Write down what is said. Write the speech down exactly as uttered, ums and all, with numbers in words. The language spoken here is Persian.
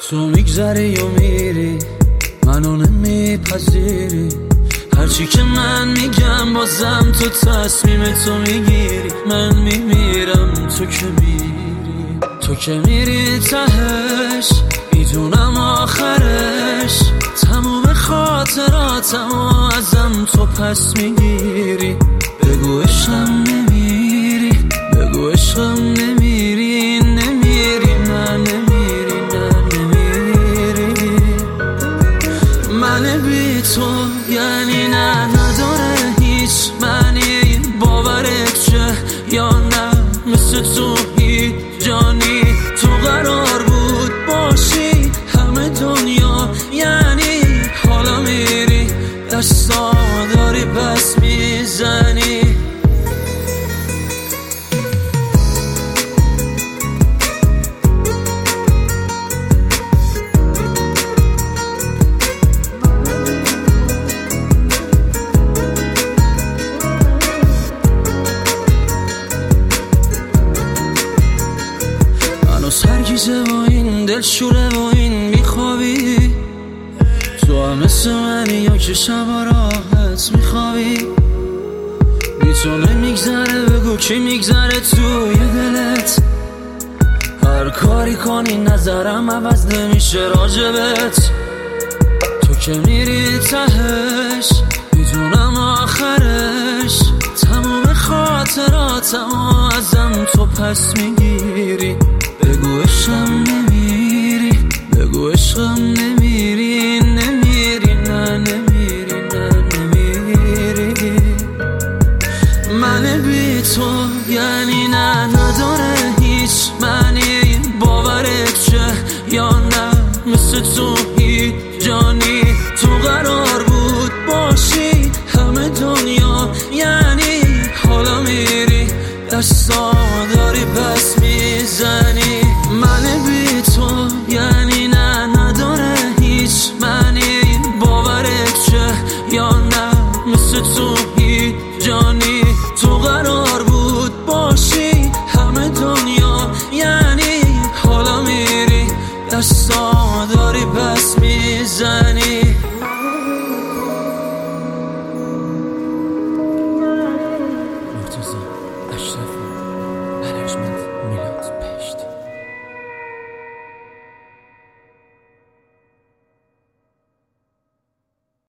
تو میگذری و میری، منو نمیپذیری، هرچی که من میگم بازم تو تصمیم تو میگیری. من میمیرم تو که میری، تو که میری تهش، میدونم آخرش تموم خاطراتم و ازم تو پس میگیری. بگو عشقم نمیری، بگو عشقم نمیری، نمیری نه نمیری نه نمیری. من بی تو یعنی نه، نداره هیچ معنی، باورت چه یا نه، مثل تو هیچ جانی تو قرار بود باشی همه دنیا، یعنی حالا میری دستا داری پس میزنی. سرگیزه و این دلشوره و این میخوابی، تو هم مثل منی یا که شبا راحت میخوابی. بی تو نمیگذره، بگو کی میگذره توی دلت، هر کاری کنی نظرم عوض نمیشه راجبت. تو که میری تهش، میدونم آخرش تموم خاطراتم و ازم تو پس میگیری. بگو عشقم نمیری، بگو عشقم نمیری، نمیری نه نمیری نه نمیری. من بی تو یعنی نه، نداره هیچ معنی، باورت چه یا نه، مثل تو هیچ جانی تو قرار بود باشی همه دنیا، یعنی حالا میری دستا